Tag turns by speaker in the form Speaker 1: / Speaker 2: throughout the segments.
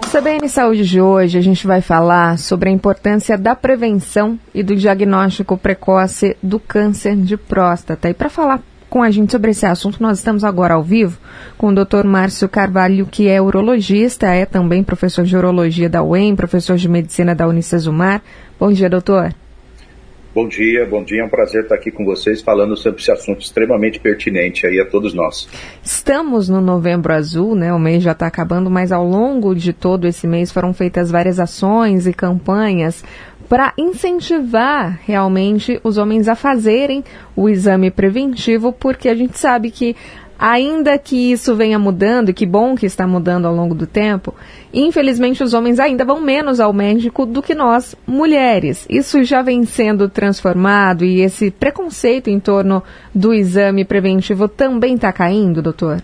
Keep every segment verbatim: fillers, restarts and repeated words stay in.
Speaker 1: C B N Saúde de hoje a gente vai falar sobre a importância da prevenção e do diagnóstico precoce do câncer de próstata. E para falar com a gente sobre esse assunto, nós estamos agora ao vivo com o doutor Márcio Carvalho, que é urologista, é também professor de urologia da U E M, professor de medicina da Unicesumar. Bom dia, doutor.
Speaker 2: Bom dia, bom dia, é um prazer estar aqui com vocês falando sobre esse assunto extremamente pertinente aí a todos nós.
Speaker 1: Estamos no Novembro Azul, né? O mês já está acabando, mas ao longo de todo esse mês foram feitas várias ações e campanhas para incentivar realmente os homens a fazerem o exame preventivo, porque a gente sabe que ainda que isso venha mudando, e que bom que está mudando ao longo do tempo, infelizmente os homens ainda vão menos ao médico do que nós, mulheres. Isso já vem sendo transformado e esse preconceito em torno do exame preventivo também está caindo, doutor?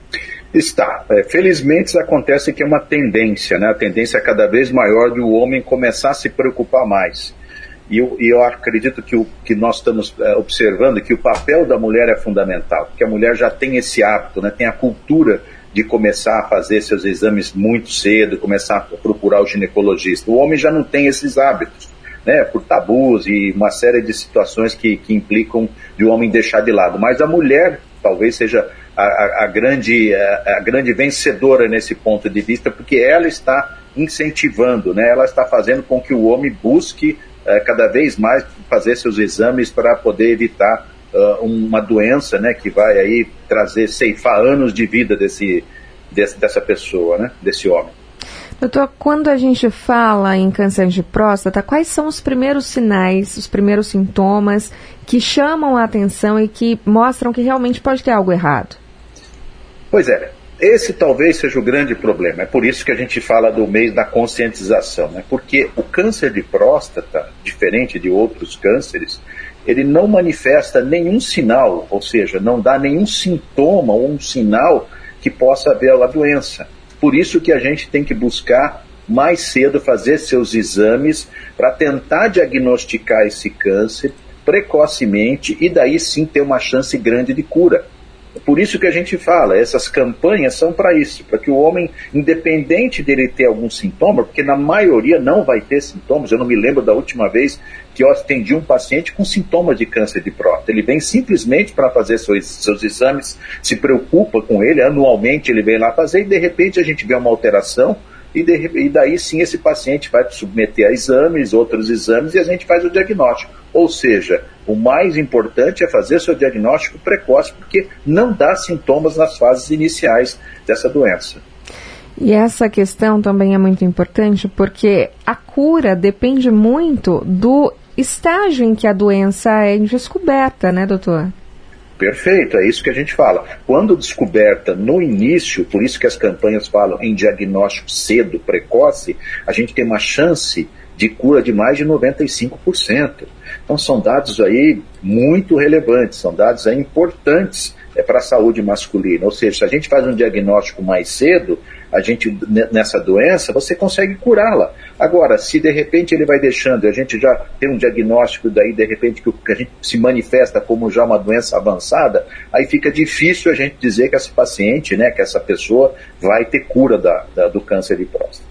Speaker 2: Está. É, felizmente acontece que é uma tendência, né? A tendência é cada vez maior de o homem começar a se preocupar mais. E eu, e eu acredito que o que nós estamos é, observando, que o papel da mulher é fundamental, porque a mulher já tem esse hábito, né, tem a cultura de começar a fazer seus exames muito cedo, começar a procurar o ginecologista. O homem já não tem esses hábitos, né, por tabus e uma série de situações que, que implicam de o homem deixar de lado. Mas a mulher talvez seja a, a, a, grande, a, a grande vencedora nesse ponto de vista, porque ela está incentivando, né, ela está fazendo com que o homem busque É, cada vez mais fazer seus exames para poder evitar uh, uma doença, né, que vai aí trazer, ceifar anos de vida desse, desse, dessa pessoa, né, desse homem.
Speaker 1: Doutor, quando a gente fala em câncer de próstata, quais são os primeiros sinais, os primeiros sintomas que chamam a atenção e que mostram que realmente pode ter algo errado?
Speaker 2: Pois é. Esse talvez seja o grande problema, é por isso que a gente fala do mês da conscientização, né? Porque o câncer de próstata, diferente de outros cânceres, ele não manifesta nenhum sinal, ou seja, não dá nenhum sintoma ou um sinal que possa haver a doença. Por isso que a gente tem que buscar mais cedo fazer seus exames para tentar diagnosticar esse câncer precocemente e daí sim ter uma chance grande de cura. Por isso que a gente fala, essas campanhas são para isso, para que o homem, independente dele ter algum sintoma, porque na maioria não vai ter sintomas, eu não me lembro da última vez que eu atendi um paciente com sintomas de câncer de próstata. Ele vem simplesmente para fazer seus, seus exames, se preocupa com ele, anualmente ele vem lá fazer e de repente a gente vê uma alteração e, de, e daí sim esse paciente vai submeter a exames, outros exames e a gente faz o diagnóstico. Ou seja, o mais importante é fazer seu diagnóstico precoce, porque não dá sintomas nas fases iniciais dessa doença.
Speaker 1: E essa questão também é muito importante, porque a cura depende muito do estágio em que a doença é descoberta, né, doutor?
Speaker 2: Perfeito, é isso que a gente fala. Quando descoberta no início, por isso que as campanhas falam em diagnóstico cedo, precoce, a gente tem uma chance de cura de mais de noventa e cinco por cento. Então são dados aí muito relevantes, são dados aí importantes é, para a saúde masculina. Ou seja, se a gente faz um diagnóstico mais cedo, a gente, nessa doença, você consegue curá-la. Agora, se de repente ele vai deixando, a gente já tem um diagnóstico daí, de repente, que a gente se manifesta como já uma doença avançada, aí fica difícil a gente dizer que esse paciente, né, que essa pessoa vai ter cura da, da, do câncer de próstata.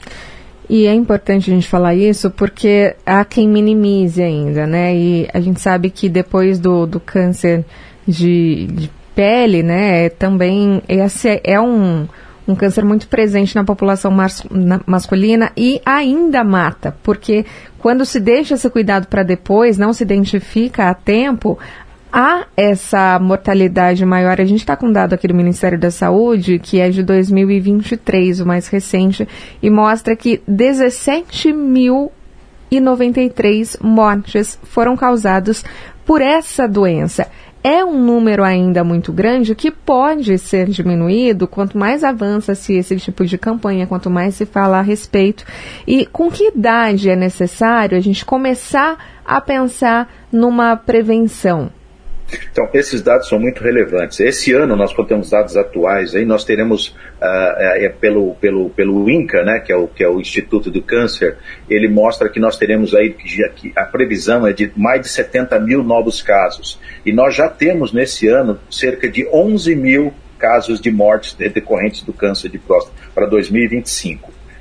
Speaker 1: E é importante a gente falar isso porque há quem minimize ainda, né? E a gente sabe que depois do, do câncer de, de pele, né, também esse é um, um câncer muito presente na população mas, na, masculina e ainda mata, porque quando se deixa esse cuidado para depois, não se identifica a tempo, há essa mortalidade maior. A gente está com um dado aqui do Ministério da Saúde, que é de dois mil e vinte e três, o mais recente, e mostra que dezessete mil e noventa e três mortes foram causadas por essa doença. É um número ainda muito grande que pode ser diminuído quanto mais avança-se esse tipo de campanha, quanto mais se fala a respeito. E com que idade é necessário a gente começar a pensar numa prevenção?
Speaker 2: Então, esses dados são muito relevantes. Esse ano nós temos dados atuais, aí nós teremos, uh, é, pelo, pelo, pelo INCA, né, que, é o, que é o Instituto do Câncer, ele mostra que nós teremos aí, que a previsão é de mais de setenta mil novos casos. E nós já temos nesse ano cerca de onze mil casos de mortes decorrentes do câncer de próstata para dois mil e vinte e cinco.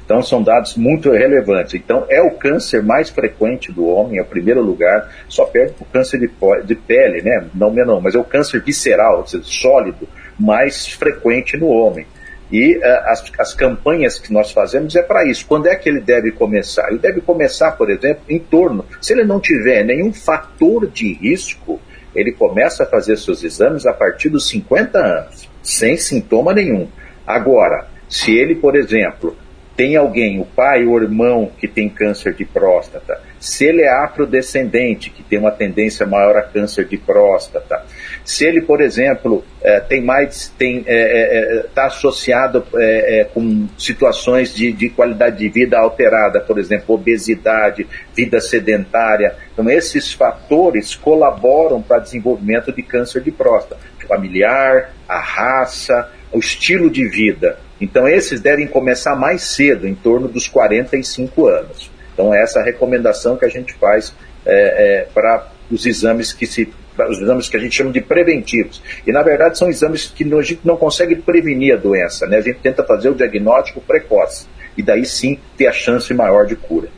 Speaker 2: Então, são dados muito relevantes. Então, é o câncer mais frequente do homem, é o primeiro lugar, só perde o câncer de, de pele, né? Não, não, mas é o câncer visceral, ou seja, sólido, mais frequente no homem. E uh, as, as campanhas que nós fazemos é para isso. Quando é que ele deve começar? Ele deve começar, por exemplo, em torno, se ele não tiver nenhum fator de risco, ele começa a fazer seus exames a partir dos cinquenta anos, sem sintoma nenhum. Agora, se ele, por exemplo, tem alguém, o pai ou o irmão que tem câncer de próstata, se ele é afrodescendente, que tem uma tendência maior a câncer de próstata, se ele, por exemplo, é, tem mais, tem, é, é, está associado é, é, com situações de, de qualidade de vida alterada, por exemplo, obesidade, vida sedentária, então esses fatores colaboram para o desenvolvimento de câncer de próstata, familiar, a raça, o estilo de vida. Então esses devem começar mais cedo, em torno dos quarenta e cinco anos. Então essa é a recomendação que a gente faz é, é, para os exames que se, os exames que a gente chama de preventivos. E na verdade são exames que a gente não consegue prevenir a doença, né? A gente tenta fazer o diagnóstico precoce e daí sim ter a chance maior de cura.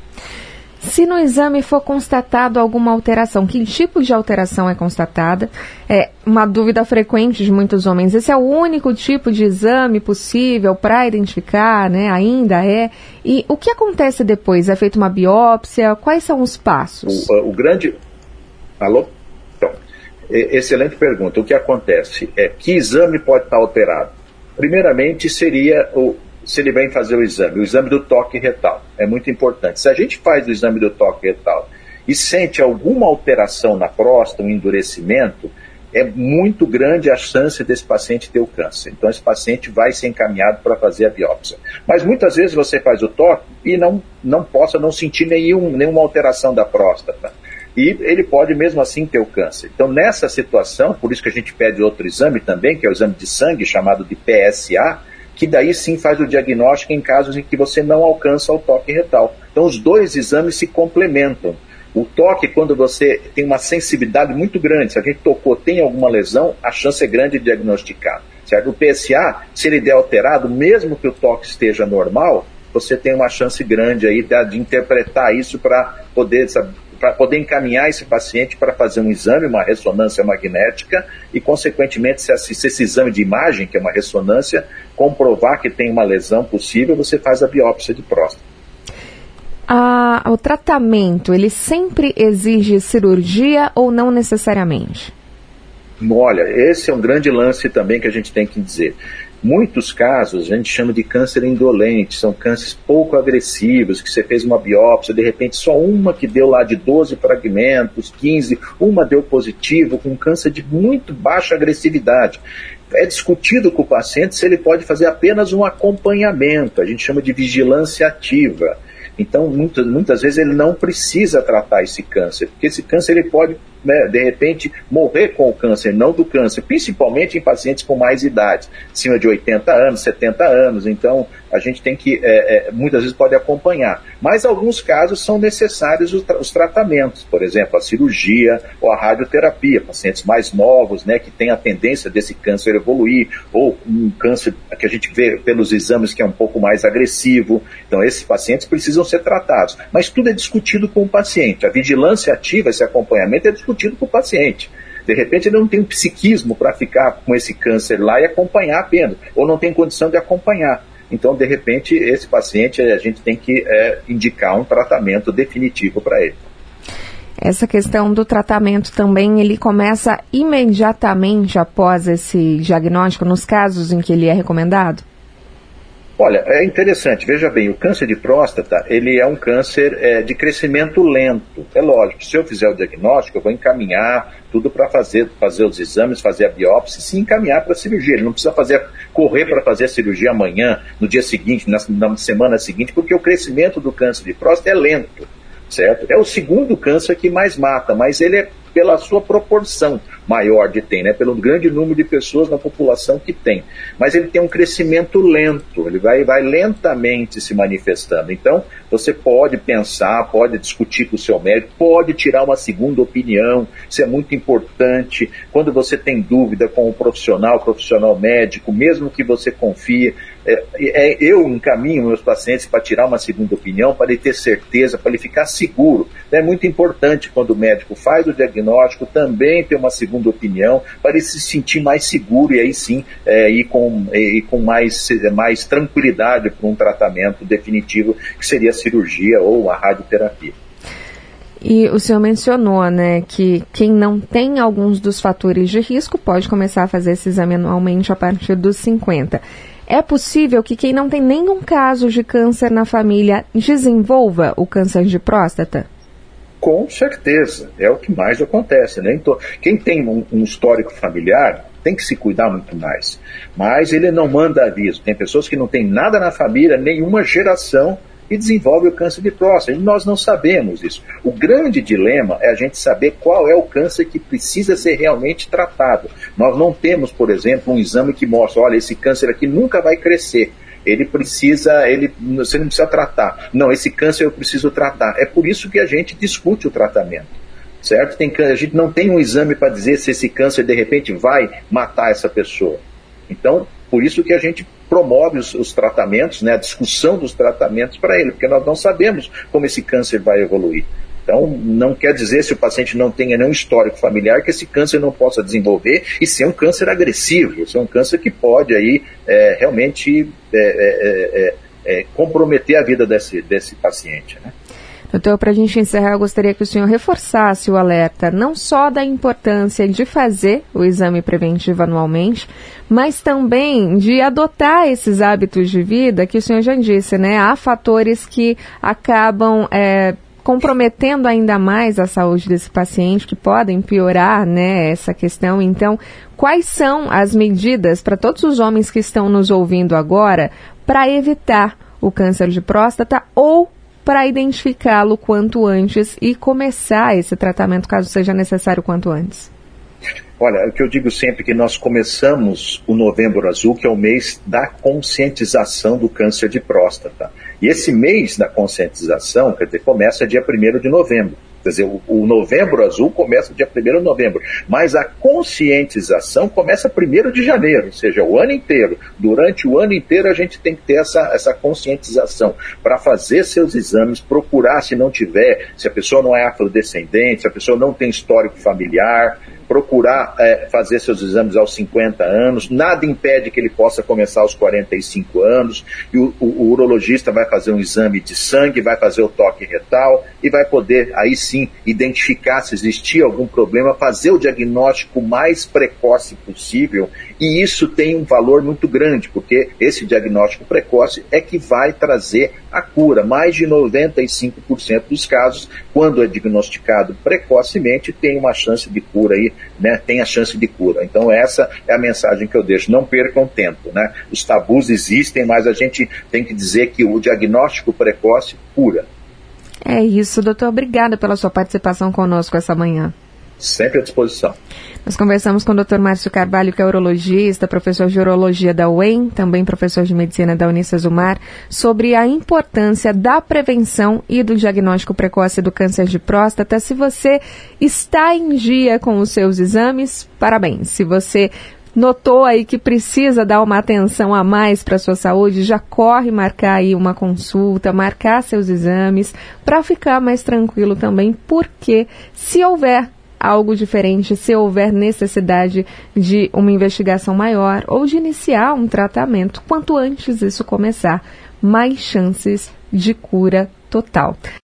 Speaker 1: Se no exame for constatado alguma alteração, que tipo de alteração é constatada? É uma dúvida frequente de muitos homens. Esse é o único tipo de exame possível para identificar, né? Ainda é. E o que acontece depois? É feita uma biópsia? Quais são os passos?
Speaker 2: O, o grande... Alô? Então, excelente pergunta. O que acontece é que exame pode estar alterado? Primeiramente seria o... se ele vem fazer o exame, o exame do toque retal, é muito importante. Se a gente faz o exame do toque retal e sente alguma alteração na próstata, um endurecimento, é muito grande a chance desse paciente ter o câncer. Então esse paciente vai ser encaminhado para fazer a biópsia. Mas muitas vezes você faz o toque e não, não possa não sentir nenhum, nenhuma alteração da próstata. E ele pode mesmo assim ter o câncer. Então nessa situação, por isso que a gente pede outro exame também, que é o exame de sangue, chamado de P S A, que daí sim faz o diagnóstico em casos em que você não alcança o toque retal. Então os dois exames se complementam. O toque, quando você tem uma sensibilidade muito grande, se a gente tocou, tem alguma lesão, a chance é grande de diagnosticar. Certo? O P S A, se ele der alterado, mesmo que o toque esteja normal, você tem uma chance grande aí de, de interpretar isso para poder, para poder encaminhar esse paciente para fazer um exame, uma ressonância magnética, e consequentemente, se esse, se esse exame de imagem, que é uma ressonância, comprovar que tem uma lesão possível, você faz a biópsia de próstata.
Speaker 1: Ah, o tratamento, ele sempre exige cirurgia ou não necessariamente?
Speaker 2: Olha, esse é um grande lance também que a gente tem que dizer. Muitos casos a gente chama de câncer indolente, são cânceres pouco agressivos, que você fez uma biópsia, de repente só uma que deu lá de doze fragmentos, quinze, uma deu positivo, com câncer de muito baixa agressividade. É discutido com o paciente se ele pode fazer apenas um acompanhamento, a gente chama de vigilância ativa. Então, muitas, muitas vezes ele não precisa tratar esse câncer, porque esse câncer ele pode, né, de repente, morrer com o câncer, não do câncer, principalmente em pacientes com mais idade, acima de oitenta anos, setenta anos. Então, a gente tem que, é, é, muitas vezes pode acompanhar. Mas, alguns casos, são necessários os, tra- os tratamentos, por exemplo, a cirurgia ou a radioterapia, pacientes mais novos, né, que têm a tendência desse câncer evoluir, ou um câncer que a gente vê pelos exames que é um pouco mais agressivo. Então, esses pacientes precisam ser tratados. Mas tudo é discutido com o paciente. A vigilância ativa, esse acompanhamento, é discutido com o paciente. De repente ele não tem um psiquismo para ficar com esse câncer lá e acompanhar apenas, ou não tem condição de acompanhar. Então, de repente, esse paciente, a gente tem que é, indicar um tratamento definitivo para ele.
Speaker 1: Essa questão do tratamento também, ele começa imediatamente após esse diagnóstico, nos casos em que ele é recomendado?
Speaker 2: Olha, é interessante, veja bem, o câncer de próstata, ele é um câncer é, de crescimento lento. É lógico, se eu fizer o diagnóstico, eu vou encaminhar tudo para fazer, fazer os exames, fazer a biópsia e se encaminhar para a cirurgia. Ele não precisa fazer, correr para fazer a cirurgia amanhã, no dia seguinte, na, na semana seguinte, porque o crescimento do câncer de próstata é lento, certo? É o segundo câncer que mais mata, mas ele é pela sua proporção maior de tem, né? Pelo grande número de pessoas na população que tem. Mas ele tem um crescimento lento, ele vai, vai lentamente se manifestando. Então, você pode pensar, pode discutir com o seu médico, pode tirar uma segunda opinião, isso é muito importante. Quando você tem dúvida com o profissional, profissional médico, mesmo que você confie, é, é, eu encaminho meus pacientes para tirar uma segunda opinião, para ele ter certeza, para ele ficar seguro. É muito importante quando o médico faz o diagnóstico também ter uma segunda opinião, para ele se sentir mais seguro e aí sim é, ir com, ir com mais, mais tranquilidade para um tratamento definitivo, que seria a cirurgia ou a radioterapia.
Speaker 1: E o senhor mencionou, né, que quem não tem alguns dos fatores de risco pode começar a fazer esse exame anualmente a partir dos cinquenta. É possível que quem não tem nenhum caso de câncer na família desenvolva o câncer de próstata?
Speaker 2: Com certeza, é o que mais acontece, né? Então, quem tem um, um histórico familiar tem que se cuidar muito mais, mas ele não manda aviso. Tem pessoas que não têm nada na família, nenhuma geração, e desenvolve o câncer de próstata. E nós não sabemos isso. O grande dilema é a gente saber qual é o câncer que precisa ser realmente tratado. Nós não temos, por exemplo, um exame que mostra, olha, esse câncer aqui nunca vai crescer. Ele precisa, ele, você não precisa tratar. Não, esse câncer eu preciso tratar. É por isso que a gente discute o tratamento. Certo? Tem, a gente não tem um exame para dizer se esse câncer de repente vai matar essa pessoa. Então, por isso que a gente promove os, os tratamentos, né, a discussão dos tratamentos para ele, porque nós não sabemos como esse câncer vai evoluir. Então, não quer dizer, se o paciente não tenha nenhum histórico familiar, que esse câncer não possa desenvolver e ser um câncer agressivo, ser um câncer que pode aí, é, realmente é, é, é, é, comprometer a vida desse, desse paciente, né?
Speaker 1: Doutor, para a gente encerrar, eu gostaria que o senhor reforçasse o alerta, não só da importância de fazer o exame preventivo anualmente, mas também de adotar esses hábitos de vida que o senhor já disse, né? Há fatores que acabam é, comprometendo ainda mais a saúde desse paciente, que podem piorar, né, essa questão. Então, quais são as medidas para todos os homens que estão nos ouvindo agora para evitar o câncer de próstata ou para identificá-lo quanto antes e começar esse tratamento, caso seja necessário, quanto antes?
Speaker 2: Olha, o que eu digo sempre é que nós começamos o Novembro Azul, que é o mês da conscientização do câncer de próstata. E esse mês da conscientização, quer dizer, começa dia primeiro de novembro. Quer dizer, o, o Novembro Azul começa dia primeiro de novembro, mas a conscientização começa primeiro de janeiro, ou seja, o ano inteiro. Durante o ano inteiro a gente tem que ter essa, essa conscientização para fazer seus exames, procurar, se não tiver, se a pessoa não é afrodescendente, se a pessoa não tem histórico familiar, procurar é, fazer seus exames aos cinquenta anos, nada impede que ele possa começar aos quarenta e cinco anos, e o, o, o urologista vai fazer um exame de sangue, vai fazer o toque retal, e vai poder, aí sim, identificar se existia algum problema, fazer o diagnóstico mais precoce possível, e isso tem um valor muito grande, porque esse diagnóstico precoce é que vai trazer a cura. Mais de noventa e cinco por cento dos casos, quando é diagnosticado precocemente, tem uma chance de cura aí, né, tem a chance de cura. Então essa é a mensagem que eu deixo, não percam tempo, né? Os tabus existem, mas a gente tem que dizer que o diagnóstico precoce cura.
Speaker 1: É isso, doutor, obrigada pela sua participação conosco essa manhã.
Speaker 2: Sempre à disposição.
Speaker 1: Nós conversamos com o doutor Márcio Carvalho, que é urologista, professor de urologia da U E M, também professor de medicina da Unicesumar, sobre a importância da prevenção e do diagnóstico precoce do câncer de próstata. Se você está em dia com os seus exames, parabéns. Se você notou aí que precisa dar uma atenção a mais para a sua saúde, já corre marcar aí uma consulta, marcar seus exames, para ficar mais tranquilo também, porque se houver algo diferente, se houver necessidade de uma investigação maior ou de iniciar um tratamento, quanto antes isso começar, mais chances de cura total.